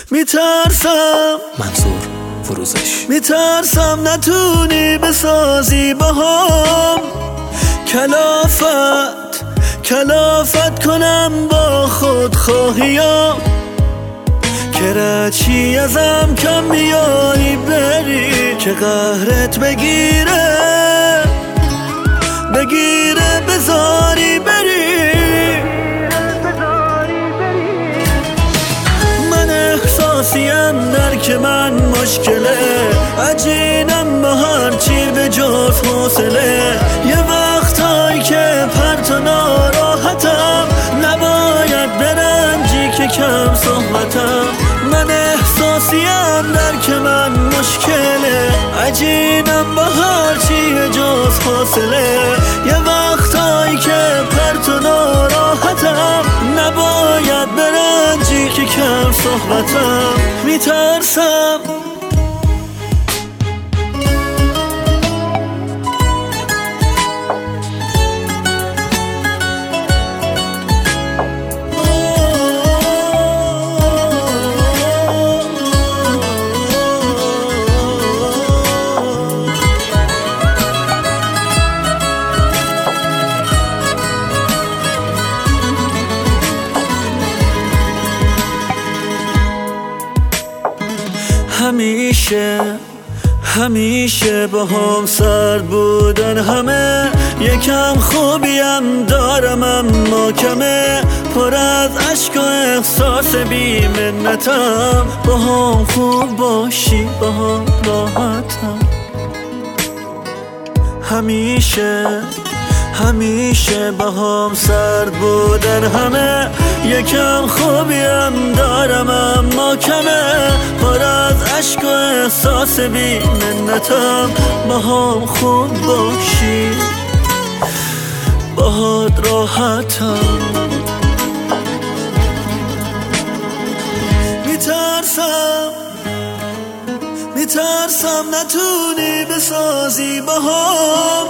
میترسم منصور فروزش. میترسم نتونی بسازی باهام کلافت کنم با خودخواهیام که رچی ازم کم بیایی بری که قهرت بگیره بذاری بری. من احساسیم درک من مشکله، عجینم با هر چی به جز حوصله. یه وقتایی که پرت و ناراحتم نباید برنجی که کم صحبتم. من احساسیم درک من مشکله، عجینم با هر چی به جز حوصله. یه وقتایی که پرت و ناراحتم نباید برنجی که کم صحبتم. میترسم همیشه با هم سرد بودن همه. یکم خوبیم دارم اما کمه، پر از عشق و احساس بی منتم. با هم خوب باشی با هم راحتم. همیشه با هم سرد بودن همه. یکم خوبیم دارم اما کمه، پر از عشق و احساس بی منتم. با هم خوب باشی باهات راحتم. میترسم نتونی بسازی باهام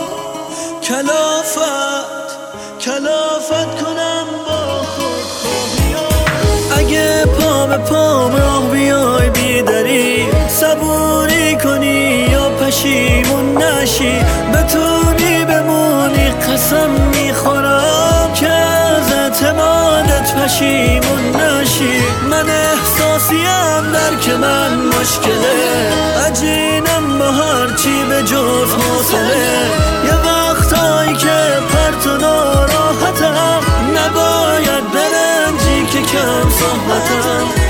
کلافت کنم با خودخواهیام. اگه پا به پام راه بیای بیداری، صبوری کنی یا پشیمون نشی، بتونی بمونی قسم میخورم که از اعتمادت پشیمون نشی. من احساسیم درک من مشکله، عجینم با هر چی به جز حوصله. یه وقتایی که پرت و ناراحتم نباید برنجی که کم صحبتم.